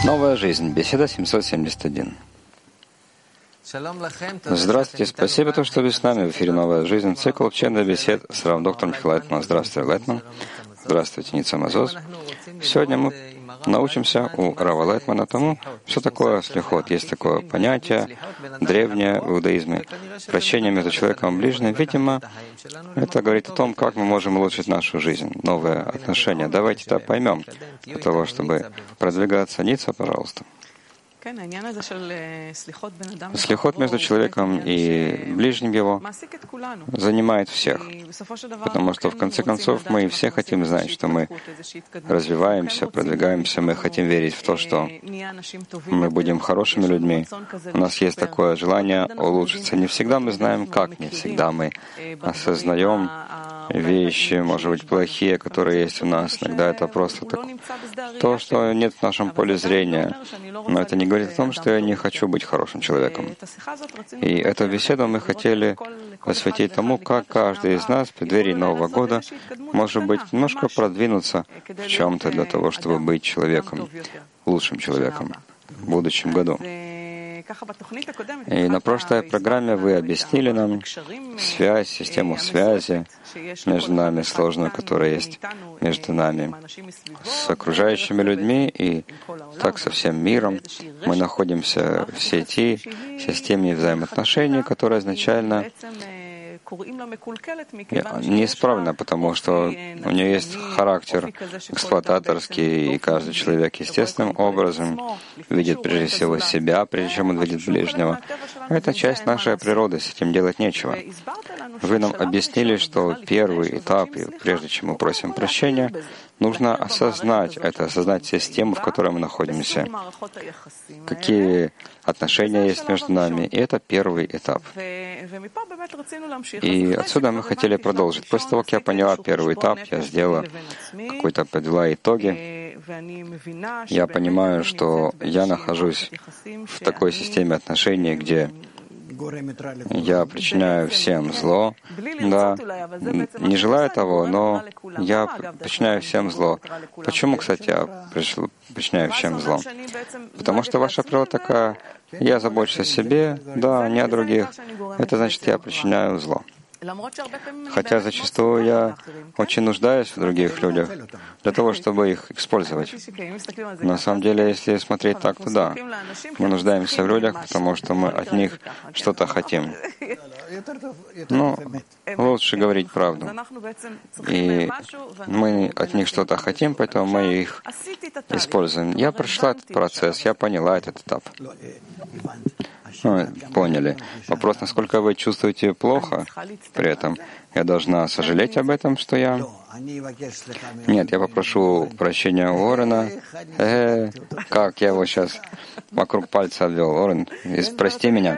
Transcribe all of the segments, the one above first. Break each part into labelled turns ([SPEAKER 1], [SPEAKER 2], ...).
[SPEAKER 1] Новая жизнь. Беседа 771. Здравствуйте. Спасибо, что вы с нами. В эфире «Новая жизнь». Цикл учебных бесед с равдоктором Михаилом Лайтманом. Здравствуйте, Лайтман. Здравствуйте, Ница Мазоз. Сегодня мы научимся у Рава Лайтмана тому, что такое слихот. Есть такое понятие древнее в иудаизме. Прощение между человеком и ближним. Видимо, это говорит о том, как мы можем улучшить нашу жизнь, новые отношения. Давайте это поймем, для того, чтобы продвигаться. Ница, пожалуйста. Слихот между человеком и ближним его занимает всех, потому что в конце концов мы все хотим знать, что мы развиваемся, продвигаемся, мы хотим верить в то, что мы будем хорошими людьми. У нас есть такое желание улучшиться. Не всегда мы знаем как, не всегда мы осознаем вещи, может быть, плохие, которые есть у нас. Иногда это просто то, что нет в нашем поле зрения. Но это не говорит о том, что я не хочу быть хорошим человеком. И эту беседу мы хотели посвятить тому, как каждый из нас в преддверии Нового года может быть немножко продвинуться в чем-то для того, чтобы быть человеком, лучшим человеком в будущем году. И на прошлой программе вы объяснили нам связь, систему связи между нами, сложную, которая есть между нами, с окружающими людьми и так со всем миром. Мы находимся в сети, в системе взаимоотношений, которая изначально неисправна, потому что у нее есть характер эксплуататорский, и каждый человек естественным образом видит прежде всего себя, прежде чем он видит ближнего. Это часть нашей природы, с этим делать нечего. Вы нам объяснили, что первый этап, и прежде чем мы просим прощения, нужно осознать это, осознать систему, в которой мы находимся, какие отношения есть между нами, и это первый этап. И отсюда мы хотели продолжить. После того, как я поняла первый этап, я сделала подвела итоги, я понимаю, что я нахожусь в такой системе отношений, где я причиняю всем зло, да, не желаю того, но я причиняю всем зло. Почему, кстати, я причиняю всем зло? Потому что ваша природа такая: я забочусь о себе, да, не о других. Это значит, я причиняю зло. Хотя зачастую я очень нуждаюсь в других людях для того, чтобы их использовать. На самом деле, если смотреть так, то да, мы нуждаемся в людях, потому что мы от них что-то хотим. Но лучше говорить правду. И мы от них что-то хотим, поэтому мы их используем. Я прошла этот процесс, я поняла этот этап. Поняли. Вопрос, насколько вы чувствуете плохо при этом? Я должна сожалеть об этом, что я... Нет, я попрошу прощения у Орена. Как я его сейчас вокруг пальца обвел. Орен, прости меня.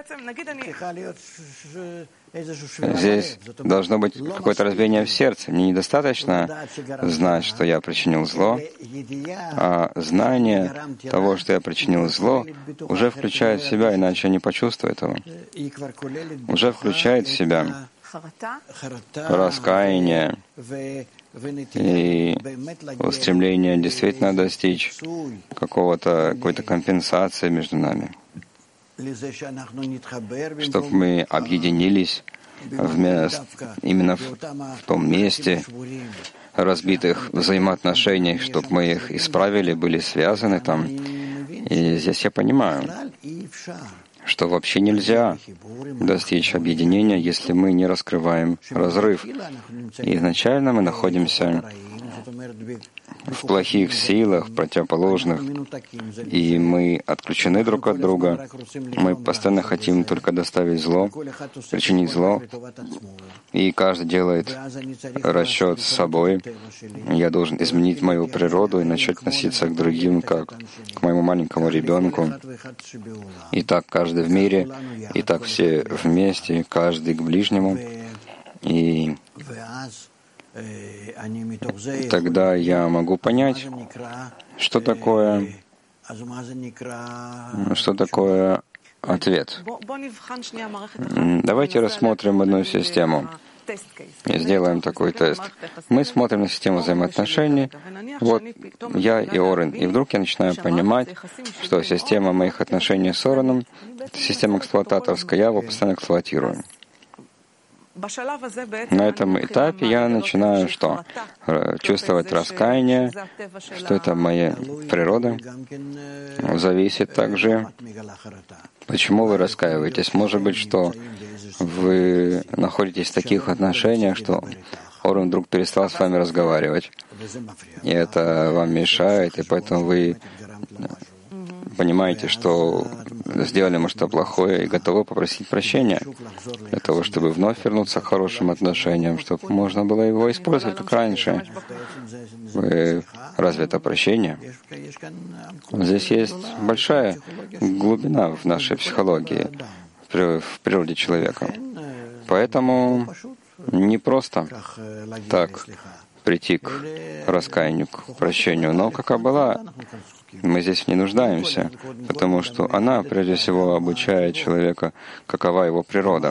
[SPEAKER 1] Здесь должно быть какое-то разбиение в сердце. Мне недостаточно знать, что я причинил зло, а знание того, что я причинил зло, уже включает в себя, иначе я не почувствую этого. Уже включает в себя раскаяние и устремление действительно достичь какой-то компенсации между нами, чтобы мы объединились именно в том месте разбитых взаимоотношений, чтобы мы их исправили, были связаны там. И здесь я понимаю, что вообще нельзя достичь объединения, если мы не раскрываем разрыв. И изначально мы находимся в плохих силах, противоположных, и мы отключены друг от друга. Мы постоянно хотим только доставить зло, причинить зло, и каждый делает расчет с собой. Я должен изменить мою природу и начать относиться к другим, как к моему маленькому ребенку. И так каждый в мире, и так все вместе, каждый к ближнему. И тогда я могу понять, что такое ответ. Давайте рассмотрим одну систему. И сделаем такой тест. Мы смотрим на систему взаимоотношений. Вот я и Орен. И вдруг я начинаю понимать, что система моих отношений с Ореном — это система эксплуататорская. Я его постоянно эксплуатирую. На этом этапе я начинаю что? Чувствовать раскаяние, что это моя природа. Зависит также, почему вы раскаиваетесь. Может быть, что вы находитесь в таких отношениях, что Орен вдруг перестал с вами разговаривать. И это вам мешает, и поэтому вы понимаете, что сделали мы что-то плохое и готовы попросить прощения для того, чтобы вновь вернуться к хорошим отношениям, чтобы можно было его использовать как раньше. Разве это прощение? Здесь есть большая глубина в нашей психологии, в природе человека. Поэтому не просто так прийти к раскаянию, к прощению, но какая была, мы здесь не нуждаемся, потому что она, прежде всего, обучает человека, какова его природа,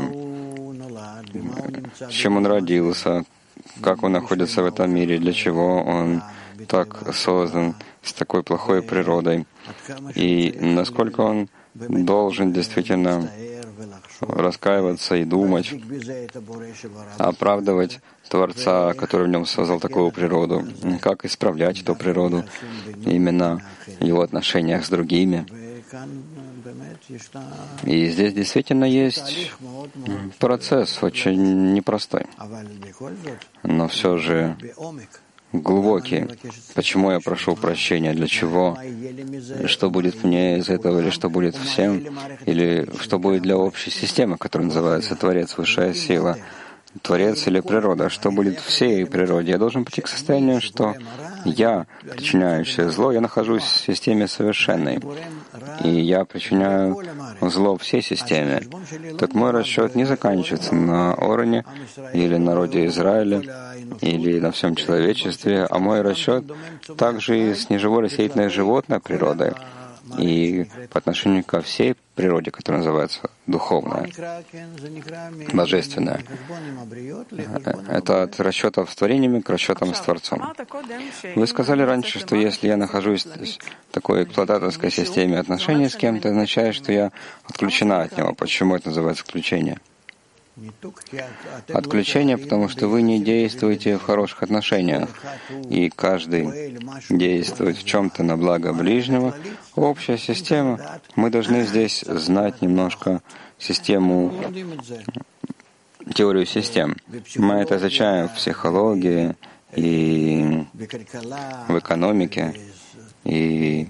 [SPEAKER 1] с чем он родился, как он находится в этом мире, для чего он так создан, с такой плохой природой, и насколько он должен действительно раскаиваться и думать, оправдывать Творца, который в нем создал такую природу, как исправлять эту природу именно в его отношениях с другими. И здесь действительно есть процесс очень непростой, но все же глубокий. Почему я прошу прощения? Для чего? Что будет мне из этого? Или что будет всем? Или что будет для общей системы, которая называется Творец, Высшая Сила? Творец или природа? Что будет всей природе? Я должен прийти к состоянию, что я, причиняющий зло, я нахожусь в системе совершенной. И я причиняю зло всей системе. Так мой расчет не заканчивается на Орене или народе Израиля, или на всем человечестве, а мой расчет также и с неживой растительной животной природой, и по отношению ко всей природе, которая называется духовная, божественная. Это от расчетов с творениями к расчетам с Творцом. Вы сказали раньше, что если я нахожусь в такой эксплуататорской системе отношений с кем-то, означает, что я отключена от него. Почему это называется отключение? Отключение, потому что вы не действуете в хороших отношениях, и каждый действует в чем-то на благо ближнего. Общая система. Мы должны здесь знать немножко систему, теорию систем. Мы это изучаем в психологии и в экономике, и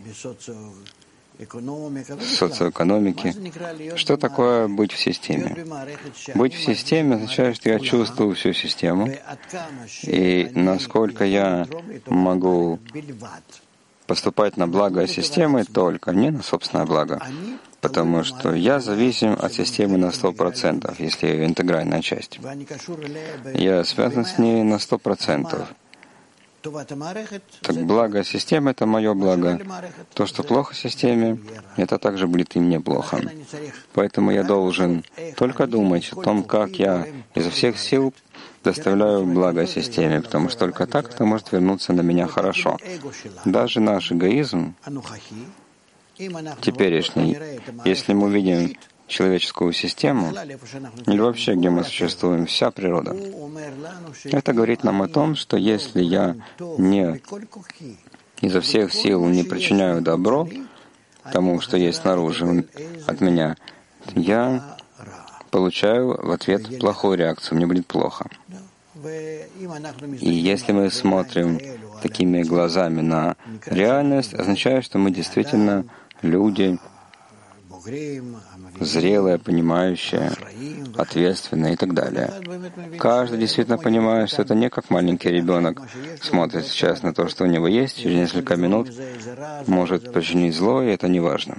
[SPEAKER 1] социоэкономики. Что такое быть в системе? Быть в системе означает, что я чувствую всю систему, и насколько я могу поступать на благо системы только, не на собственное благо, потому что я зависим от системы на 100%, если ее интегральная часть. Я связан с ней на 100%. Так благо системы — это мое благо. То, что плохо системе, это также будет и мне плохо. Поэтому я должен только думать о том, как я изо всех сил доставляю благо системе, потому что только так это может вернуться на меня хорошо. Даже наш эгоизм теперешний, если мы видим человеческую систему, или вообще, где мы существуем, вся природа, это говорит нам о том, что если я не изо всех сил не причиняю добро тому, что есть снаружи от меня, я получаю в ответ плохую реакцию, мне будет плохо. И если мы смотрим такими глазами на реальность, означает, что мы действительно люди, зрелые, понимающие, ответственные и так далее. Каждый действительно понимает, что это не как маленький ребенок смотрит сейчас на то, что у него есть, через несколько минут может причинить зло, и это не важно.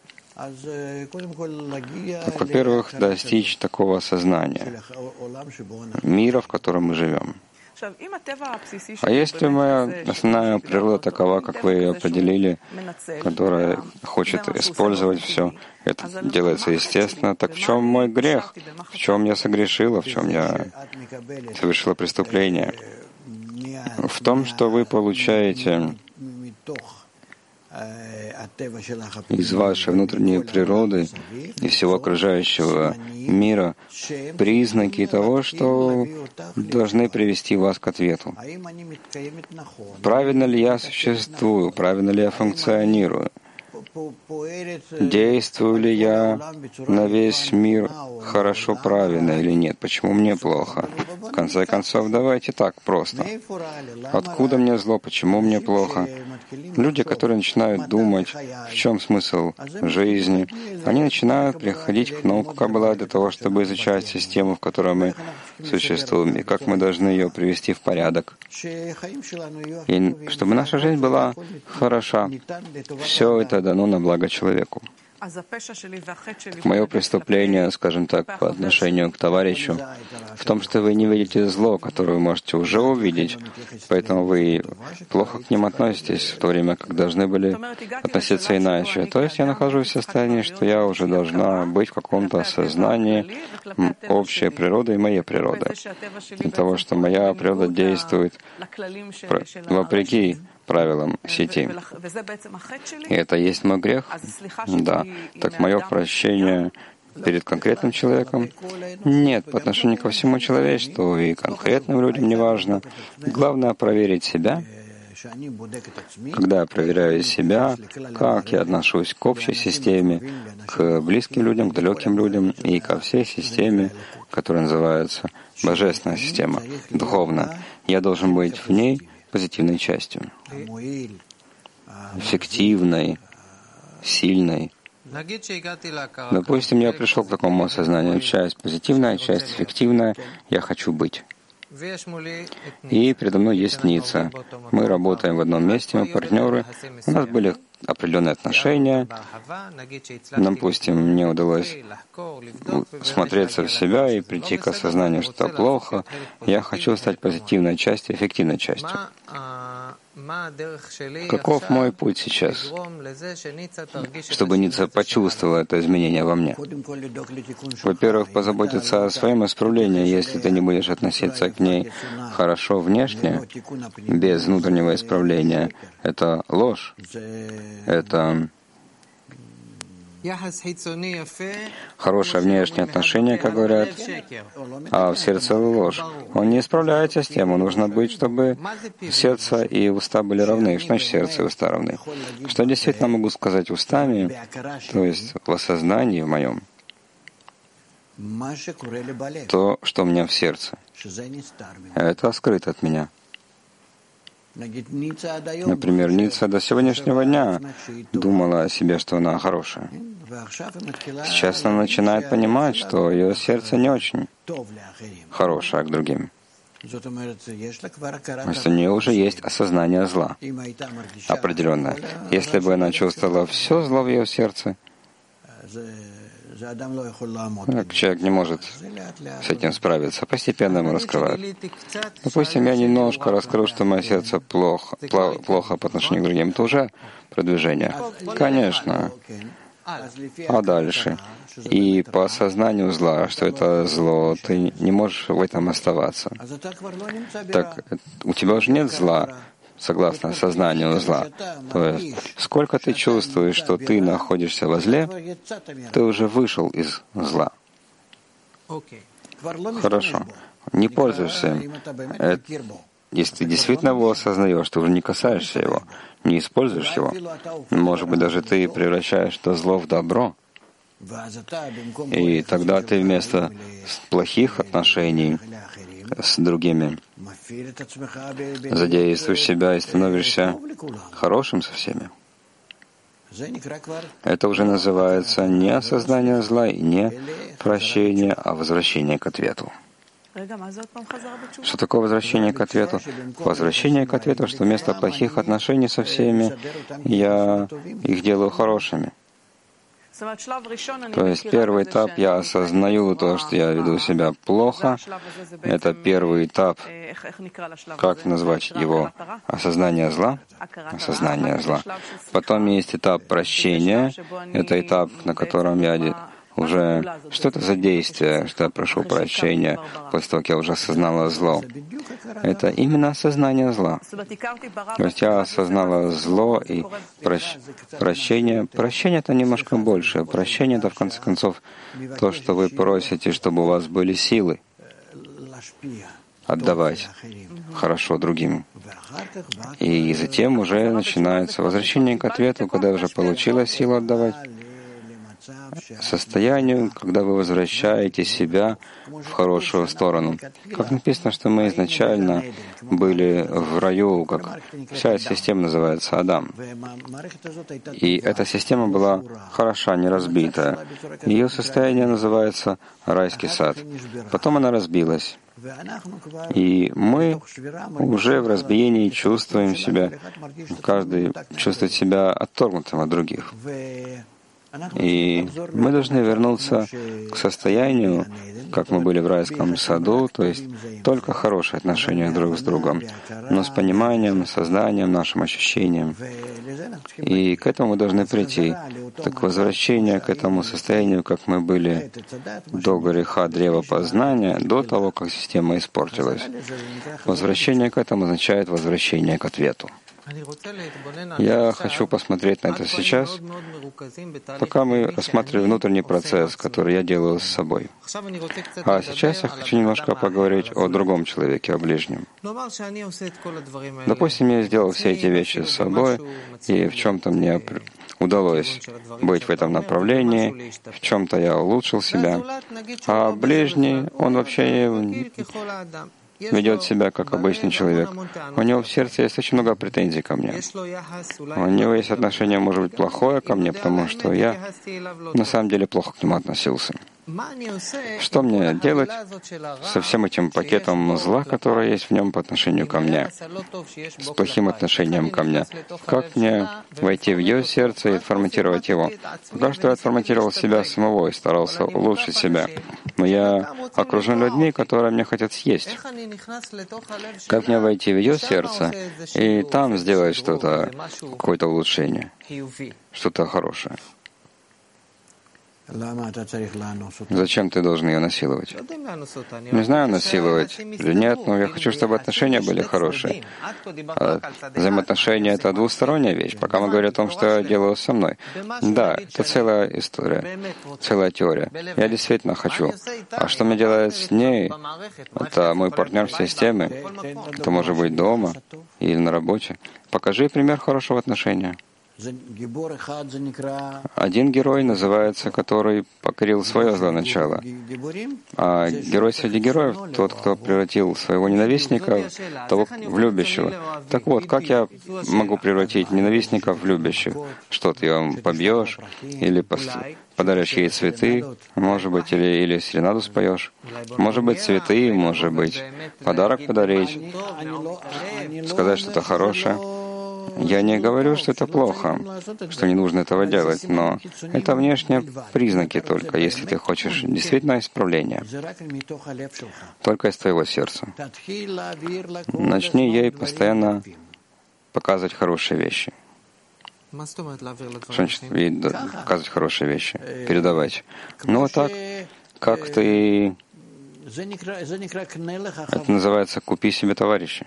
[SPEAKER 1] Так, во-первых, достичь такого сознания мира, в котором мы живем. А если моя основная природа такова, как вы ее определили, которая хочет использовать все, это делается естественно, так в чем мой грех? В чем я согрешила? В чем я совершила преступление? В том, что вы получаете из вашей внутренней природы и всего окружающего мира признаки того, что должны привести вас к ответу. Правильно ли я существую? Правильно ли я функционирую? Действую ли я на весь мир хорошо, правильно или нет? Почему мне плохо? В конце концов, давайте так просто. Откуда мне зло? Почему мне плохо? Люди, которые начинают думать, в чем смысл жизни, они начинают приходить к науке Каббала для того, чтобы изучать систему, в которой мы существуем, и как мы должны ее привести в порядок. И чтобы наша жизнь была хороша. Все это дано на благо человеку. Мое преступление, скажем так, по отношению к товарищу, в том, что вы не видите зло, которое вы можете уже увидеть, поэтому вы плохо к ним относитесь, в то время как должны были относиться иначе. То есть я нахожусь в состоянии, что я уже должна быть в каком-то сознании общей природы и моей природы. Из-за того, что моя природа действует вопреки правилам сети. И это есть мой грех? Да. Так мое прощение перед конкретным человеком? Нет, по отношению ко всему человечеству и конкретным людям не важно. Главное проверить себя. Когда я проверяю себя, как я отношусь к общей системе, к близким людям, к далеким людям и ко всей системе, которая называется Божественная система, духовная, я должен быть в ней позитивной частью, эффективной, сильной. Допустим, я пришел к такому осознанию. Часть позитивная, часть эффективная. Я хочу быть. И передо мной есть Ницца. Мы работаем в одном месте, мы партнеры. У нас были определенные отношения. Допустим, мне удалось смотреться в себя и прийти к осознанию, что плохо. Я хочу стать позитивной частью, эффективной частью. Каков мой путь сейчас, чтобы Ницца почувствовала это изменение во мне? Во-первых, позаботиться о своем исправлении. Если ты не будешь относиться к ней хорошо внешне, без внутреннего исправления, это ложь. Это хорошее внешнее отношение, как говорят, а в сердце ложь. Он не исправляется с тем, нужно быть, чтобы сердце и уста были равны. Что значит сердце и уста равны? Что действительно могу сказать устами, то есть в осознании в моем, то, что у меня в сердце, это скрыто от меня. Например, Ницца до сегодняшнего дня думала о себе, что она хорошая. Сейчас она начинает понимать, что ее сердце не очень хорошее к другим. То есть у нее уже есть осознание зла определенное. Если бы она чувствовала все зло в ее сердце, человек не может с этим справиться. Постепенно ему раскрывают. Допустим, я немножко раскрыл, что мое сердце плохо по отношению к другим. Это уже продвижение. Конечно. А дальше? И по осознанию зла, что это зло, ты не можешь в этом оставаться. Так у тебя уже нет зла, согласно сознанию зла. То есть, сколько ты чувствуешь, что ты находишься во зле, ты уже вышел из зла. Хорошо. Не пользуешься им. Если ты действительно его осознаешь, ты уже не касаешься его, не используешь его. Может быть, даже ты превращаешь это зло в добро. И тогда ты вместо плохих отношений с другими задействуешь себя и становишься хорошим со всеми. Это уже называется не осознание зла и не прощение, а возвращение к ответу. Что такое возвращение к ответу? Возвращение к ответу, что вместо плохих отношений со всеми я их делаю хорошими. То есть первый этап — я осознаю то, что я веду себя плохо. Это первый этап, как назвать его, осознание зла. Осознание зла. Потом есть этап прощения. Это этап, на котором я уже... Что это за действие, что я прошу прощения, после того, как я уже осознала зло? Это именно осознание зла. То есть я осознала зло и прощение. Прощение — это немножко больше. Прощение — это, в конце концов, то, что вы просите, чтобы у вас были силы отдавать хорошо другим. И затем уже начинается возвращение к ответу, когда уже получилось силу отдавать, состоянию, когда вы возвращаете себя в хорошую сторону. Как написано, что мы изначально были в раю, как вся эта система называется Адам. И эта система была хороша, не разбитая. Ее состояние называется райский сад. Потом она разбилась. И мы уже в разбиении чувствуем себя, каждый чувствует себя отторгнутым от других. И мы должны вернуться к состоянию, как мы были в райском саду, то есть только хорошие отношения друг с другом, но с пониманием, сознанием, нашим ощущением. И к этому мы должны прийти. Так возвращение к этому состоянию, как мы были до греха древа познания, до того, как система испортилась. Возвращение к этому означает возвращение к ответу. Я хочу посмотреть на это сейчас, пока мы рассматриваем внутренний процесс, который я делаю с собой. А сейчас я хочу немножко поговорить о другом человеке, о ближнем. Допустим, я сделал все эти вещи с собой, и в чем-то мне удалось быть в этом направлении, в чем-то я улучшил себя, а ближний, он вообще ведет себя как обычный человек. У него в сердце есть очень много претензий ко мне. У него есть отношение, может быть, плохое ко мне, потому что я на самом деле плохо к нему относился. Что мне делать со всем этим пакетом зла, который есть в нем по отношению ко мне, с плохим отношением ко мне? Как мне войти в ее сердце и отформатировать его? Пока что я отформатировал себя самого и старался улучшить себя. Но я окружен людьми, которые меня хотят съесть. Как мне войти в ее сердце и там сделать что-то, какое-то улучшение, что-то хорошее? Зачем ты должен ее насиловать? Не знаю, насиловать или нет, но я хочу, чтобы отношения были хорошие. А взаимоотношения — это двусторонняя вещь. Пока мы говорим о том, что я делаю со мной. Да, это целая история, целая теория. Я действительно хочу. А что мне делать с ней? Это мой партнер в системе. Это может быть дома или на работе. Покажи пример хорошего отношения. Один герой называется, который покорил свое злое начало. А герой среди героев — тот, кто превратил своего ненавистника в любящего. Так вот, как я могу превратить ненавистника в любящих? Что ты его побьешь? Или подаришь ей цветы? Может быть, или серенаду споешь? Может быть, цветы, может быть, подарок подарить, сказать что-то хорошее. Я не говорю, что это плохо, что не нужно этого делать, но это внешние признаки только, если ты хочешь действительно исправления, только из твоего сердца. Начни ей постоянно показывать хорошие вещи. Что значит показывать хорошие вещи? Передавать. Ну вот так, как ты... Это называется «купи себе товарища».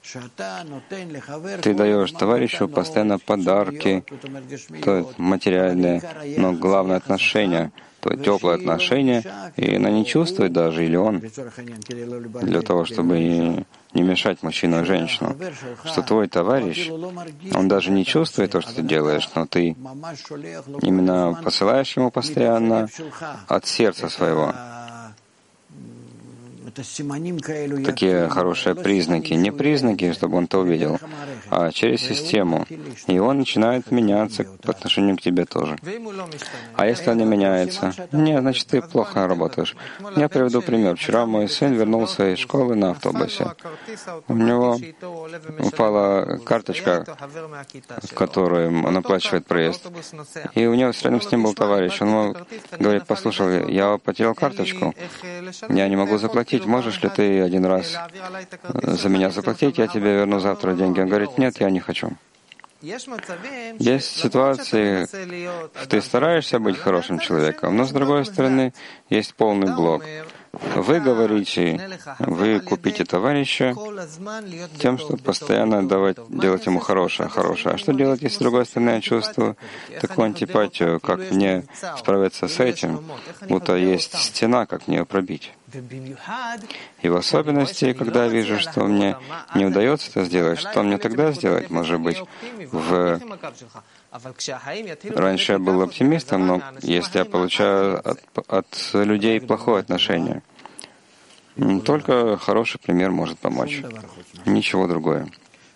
[SPEAKER 1] Ты даешь товарищу постоянно подарки, то есть материальные, но главное отношение, то есть теплое отношение, и она не чувствует даже, или он, для того, чтобы не мешать мужчину и женщину, что твой товарищ, он даже не чувствует то, что ты делаешь, но ты именно посылаешь ему постоянно от сердца своего такие хорошие признаки. Не признаки, чтобы он это увидел, а через систему. И он начинает меняться по отношению к тебе тоже. А если он не меняется? Нет, значит, ты плохо работаешь. Я приведу пример. Вчера мой сын вернулся из школы на автобусе. У него упала карточка, в которой он оплачивает проезд. И у него рядом с ним был товарищ. Он ему говорит: послушай, я потерял карточку, я не могу заплатить. Можешь ли ты один раз за меня заплатить, я тебе верну завтра деньги? Он говорит: нет, я не хочу. Есть ситуации, ты стараешься быть хорошим человеком, но с другой стороны есть полный блок. Вы говорите, вы купите товарища тем, чтобы постоянно делать ему хорошее. А что делать, если с другой стороны я чувствую такую антипатию, как мне справиться с этим, будто есть стена, как мне ее пробить? И в особенности, когда я вижу, что мне не удается это сделать, что мне тогда сделать, может быть, Раньше я был оптимистом, но если я получаю от людей плохое отношение, только хороший пример может помочь. Ничего другое.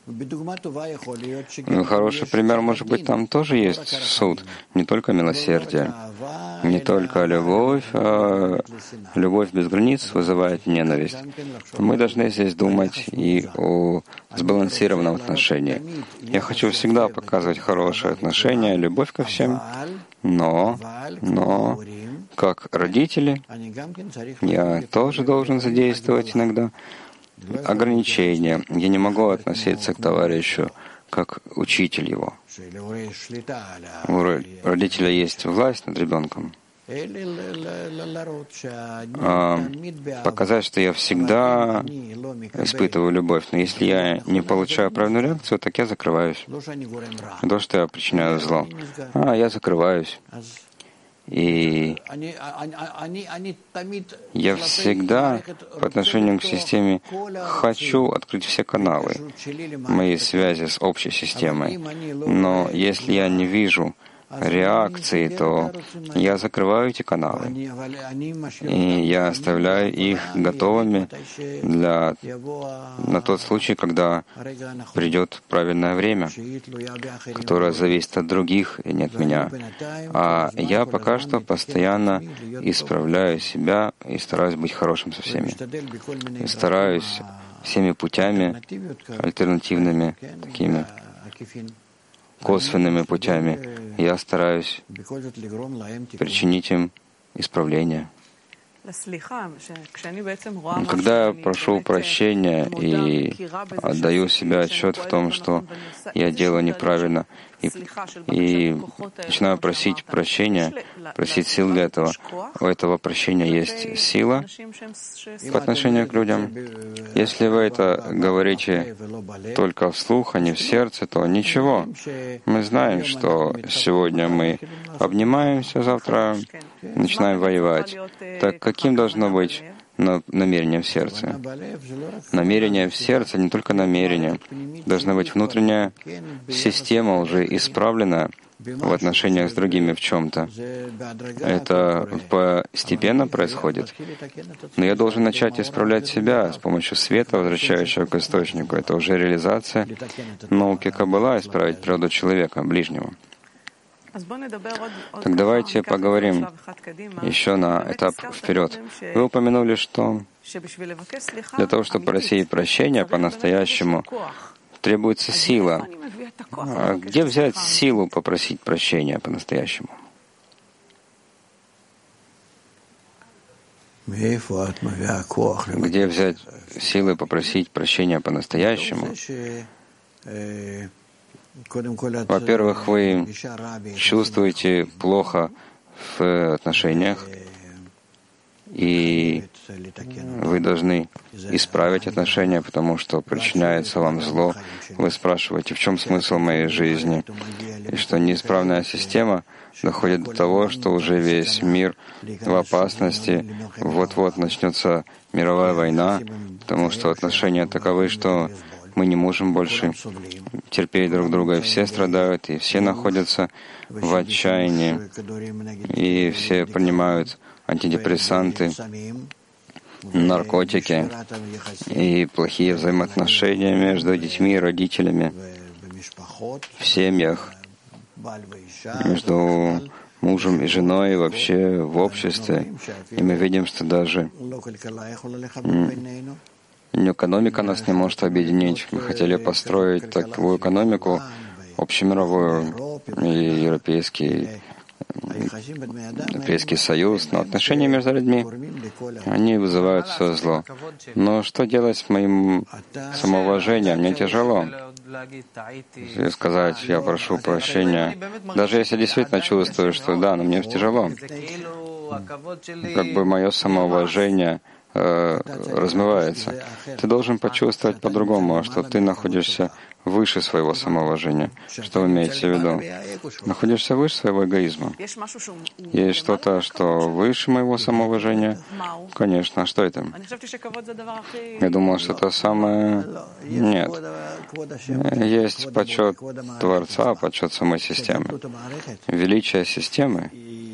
[SPEAKER 1] Хороший пример, может быть, там тоже есть суд, не только милосердие, не только любовь, а любовь без границ вызывает ненависть. Мы должны здесь думать и о сбалансированном отношении. Я хочу всегда показывать хорошее отношение, любовь ко всем, но как родители я тоже должен задействовать иногда ограничения. Я не могу относиться к товарищу как учитель его. У родителя есть власть над ребенком. Показать, что я всегда испытываю любовь. Но если я не получаю правильную реакцию, так я закрываюсь. Не то, что я причиняю зло. Я закрываюсь. И я всегда по отношению к системе хочу открыть все каналы моей связи с общей системой. Но если я не вижу реакции, то я закрываю эти каналы. И я оставляю их готовыми на тот случай, когда придет правильное время, которое зависит от других и не от меня. А я пока что постоянно исправляю себя и стараюсь быть хорошим со всеми. И стараюсь всеми путями, альтернативными, такими косвенными путями, я стараюсь причинить им исправление. Когда я прошу прощения и отдаю себе отчет в том, что я делаю неправильно, и начинаю просить прощения, просить сил для этого, у этого прощения есть сила по отношению к людям. Если вы это говорите только вслух, а не в сердце, то ничего. Мы знаем, что сегодня мы обнимаемся, завтра начинаем воевать. Так каким должно быть намерение в сердце? Намерение в сердце, не только намерение. Должна быть внутренняя система уже исправлена в отношениях с другими в чем-то. Это постепенно происходит. Но я должен начать исправлять себя с помощью света, возвращающего к источнику. Это уже реализация науки Каббала, исправить природу человека, ближнего. Так давайте поговорим еще на этап вперед. Вы упомянули, что для того, чтобы просить прощения по-настоящему, требуется сила. А где взять силу попросить прощения по-настоящему? Где взять силы попросить прощения по-настоящему? Во-первых, вы чувствуете плохо в отношениях, и вы должны исправить отношения, потому что причиняется вам зло. Вы спрашиваете, в чем смысл моей жизни? И что неисправная система доходит до того, что уже весь мир в опасности, вот-вот начнется мировая война, потому что отношения таковы, что мы не можем больше терпеть друг друга, и все страдают, и все находятся в отчаянии, и все принимают антидепрессанты, наркотики и плохие взаимоотношения между детьми и родителями в семьях, между мужем и женой, и вообще в обществе. И мы видим, что даже экономика нас не может объединить. Мы хотели построить такую экономику, общемировую и Европейский Союз, но отношения между людьми, они вызывают все зло. Но что делать с моим самоуважением? Мне тяжело сказать, я прошу прощения. Даже если действительно чувствую, что да, но мне тяжело. Как бы мое самоуважение размывается. Ты должен почувствовать по-другому, что ты находишься выше своего самоуважения. Что вы имеете в виду? Находишься выше своего эгоизма. Есть что-то, что выше моего самоуважения? Конечно. А что это? Я думал, что это самое... Нет. Есть почет Творца, почет самой системы. Величие системы,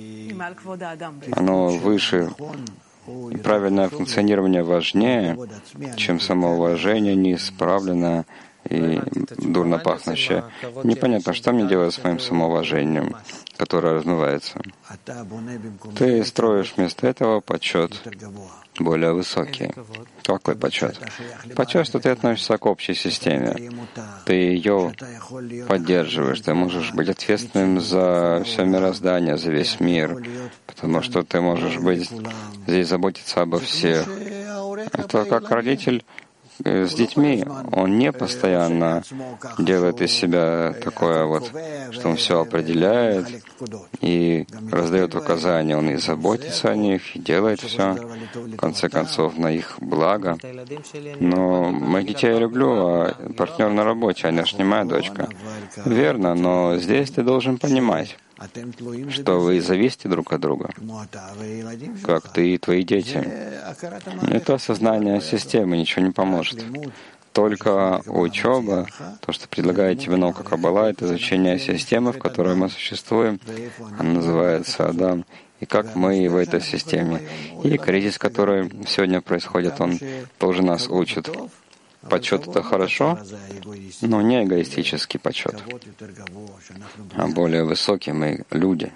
[SPEAKER 1] оно выше. И правильное функционирование важнее, чем самоуважение неисправленное и дурно пахнущее. Непонятно, что мне делать с моим самоуважением, которое размывается. Ты строишь вместо этого почет более высокий. Какой почет? Почет, что ты относишься к общей системе. Ты ее поддерживаешь. Ты можешь быть ответственным за все мироздание, за весь мир, потому что ты можешь быть здесь заботиться обо всех. Это как родитель с детьми, он не постоянно делает из себя такое вот, что он все определяет и раздает указания. Он и заботится о них, и делает все, в конце концов, на их благо. Но моих детей я люблю, а партнер на работе, она же не моя дочка. Верно, но здесь ты должен понимать, что вы зависите друг от друга, как ты и твои дети. Это осознание системы ничего не поможет. Только учеба, то, что предлагает тебе наука Каббала, это изучение системы, в которой мы существуем. Она называется Адам. И как мы в этой системе. И кризис, который сегодня происходит, он тоже нас учит. Почет — это хорошо, но не эгоистический почет, а более высокий мы люди.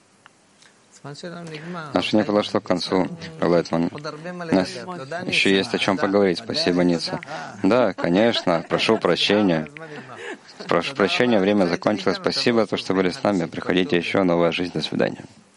[SPEAKER 1] Наше не подошло к концу, Лайтман. У нас еще есть о чем поговорить. Спасибо, Ницца. Да, конечно. Прошу прощения. Прошу прощения, время закончилось. Спасибо за то, что были с нами. Приходите еще. Новая жизнь. До свидания.